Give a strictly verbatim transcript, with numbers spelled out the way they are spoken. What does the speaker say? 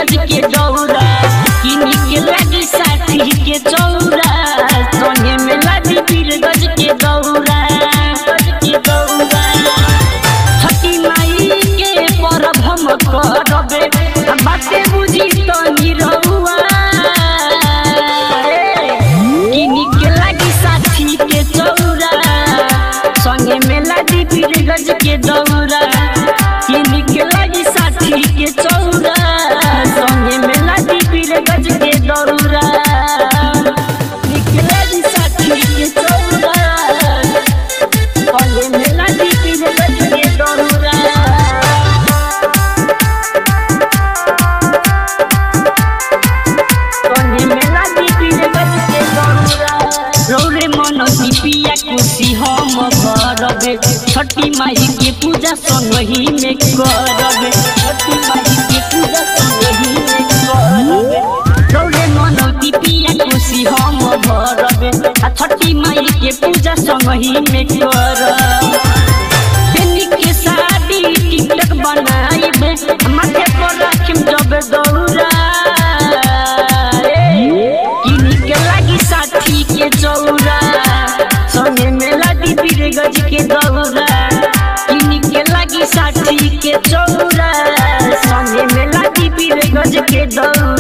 गज के दौरा किनी के लागी साठी के चौरा संगे में लादी पीर गज के दौरा गज के दौरा छठी माई के परब हम करबे बाते बुझी तो निरहुआ किनी के लागी साठी के चौरा संगे में लादी पीर गज के दौरा किनी के लागी साठी के चौरा संगे में लादी पीर गज के दौरा निकला दी साठी के चौरा संगे में लादी पीर गज के दौरा संगे में लादी पीर गज के दौरा रौरे मन दीपिया खुशी हम करबे छठी माई के पूजा संगही में करबे छठी माई के पूजा संगही में करबे रौरे मन दीपिया खुशी हम करबे आ छठी माई के पूजा संगही में करबे बेनी के शादी टिकटक बनाइबे माथे पर राखिम जब दौरा किनी के लागी साठी के चौरा संगे में लादी पीर गज के दौरा किनी के लागी साठी के चौरा संगे में लादी पीर गज के दौरा।